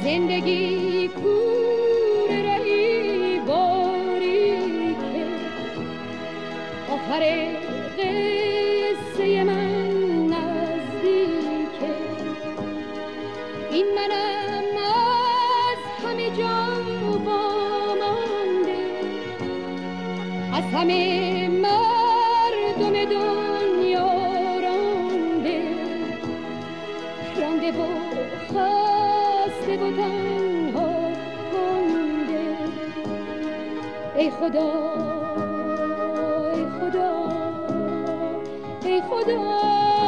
زندگی کوره رهی باری که آخر قصه من نزدیکه. این منم از همه جا وامانده، از همه مردم دنیا رانده و خسته و تنها مانده. ای خدا ای خدا ای خدا.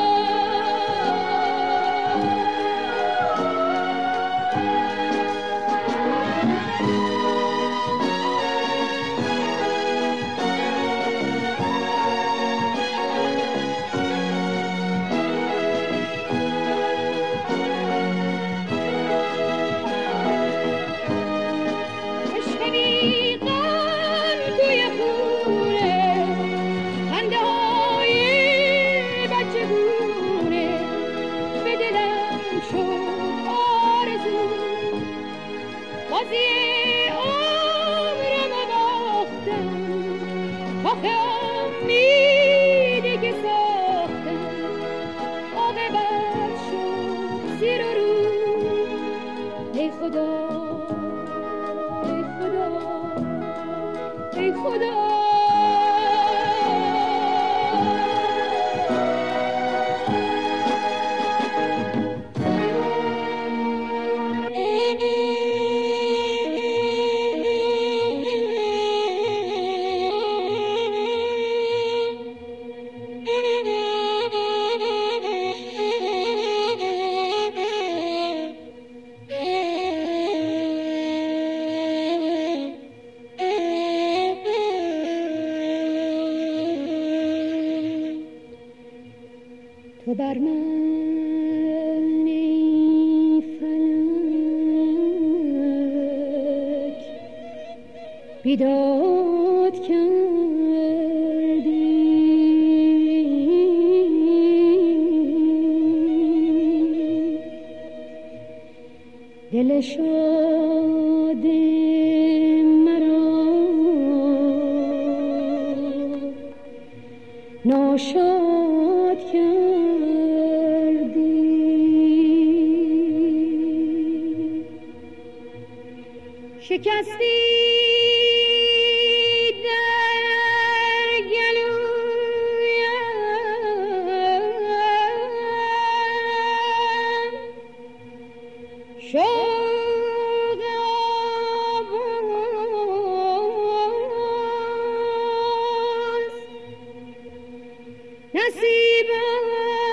تو بر من ای فلک بیداد کردی، دل شاد مرا ناشاد کردی. شکستی در گلویم شوق آواز نصیبم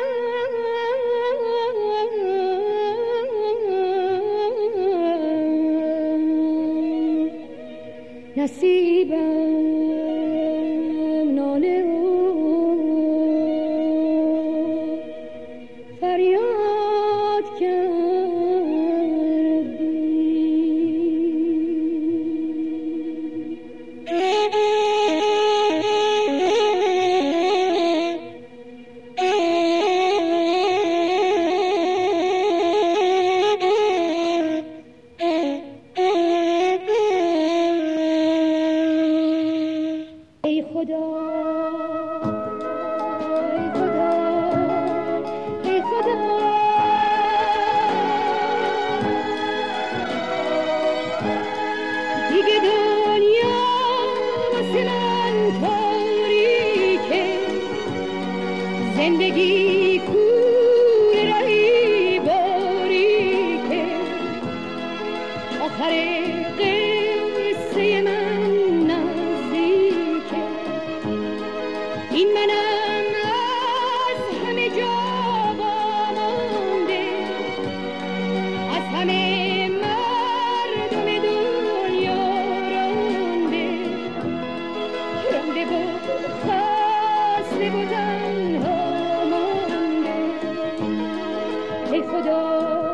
نصیبم ناله و فریاد کردی. ای خدا ای خدا ای خدا. دیگه دنیا واسه من تاریکه، زندگی کوره رهی باریکه، آخر قصه من نزدیکه. این منم از همه جا وامانده، از همه مردم دنیا رانده و خسته و تنها مانده. ای خدا